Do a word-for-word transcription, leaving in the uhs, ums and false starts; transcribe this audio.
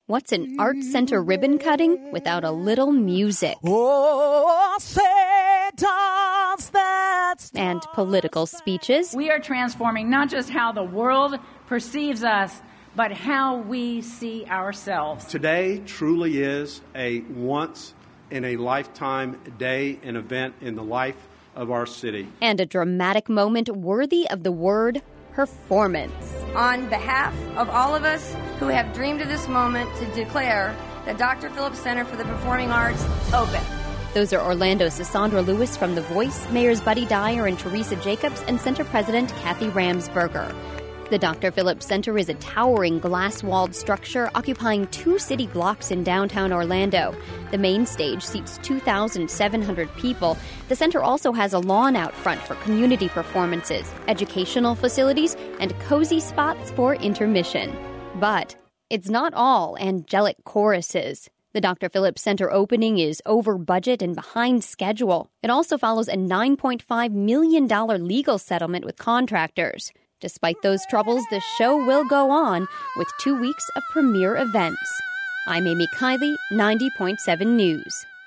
What's an art center ribbon cutting without a little music? Oh, say does that star- And political speeches. We are transforming not just how the world perceives us, but how we see ourselves. Today truly is a once-in-a-lifetime day and event in the life of our city. And a dramatic moment worthy of the word performance. On behalf of all of us who have dreamed of this moment, to declare the Doctor Phillips Center for the Performing Arts open. Those are Orlando's Sandra Lewis from The Voice, Mayors Buddy Dyer and Teresa Jacobs, and Center President Kathy Ramsberger. The Doctor Phillips Center is a towering glass-walled structure occupying two city blocks in downtown Orlando. The main stage seats two thousand seven hundred people. The center also has a lawn out front for community performances, educational facilities, and cozy spots for intermission. But it's not all angelic choruses. The Doctor Phillips Center opening is over budget and behind schedule. It also follows a nine point five million dollars legal settlement with contractors. Despite those troubles, the show will go on with two weeks of premiere events. I'm Amy Kiley, ninety point seven News.